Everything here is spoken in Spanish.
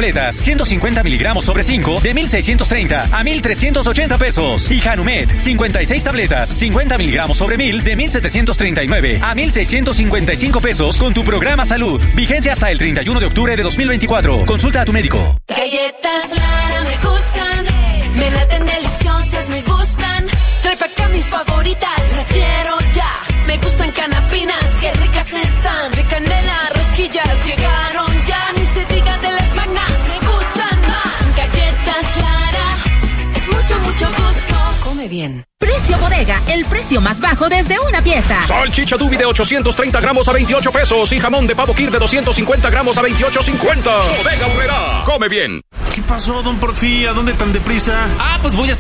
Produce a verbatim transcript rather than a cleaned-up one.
tabletas, ciento cincuenta miligramos sobre cinco, de mil seiscientos treinta a mil trescientos ochenta pesos. Y Hanumet, cincuenta y seis tabletas, cincuenta miligramos sobre mil, de mil setecientos treinta y nueve a mil seiscientos cincuenta y cinco pesos con tu programa Salud. Vigencia hasta el treinta y uno de octubre de dos mil veinticuatro. Consulta a tu médico. Galletas Lara me gustan, me laten deliciosas, me gustan. Trae pa' acá mis favoritas, las quiero ya. Me gustan canapinas, qué ricas están. De canela, rosquillas, llegaron ya. Ni se diga de las magnas, me gustan más. Galletas Lara, es mucho, mucho gusto. Come bien. Precio Bodega, el precio más bajo desde una pieza. Salchicha Dubi de ochocientos treinta gramos a veintiocho pesos y jamón de pavo Kir de doscientos cincuenta gramos a veintiocho cincuenta. Bodega Aurrerá, come bien. ¿Qué pasó, don Porfi? ¿A dónde tan deprisa? Ah, pues voy a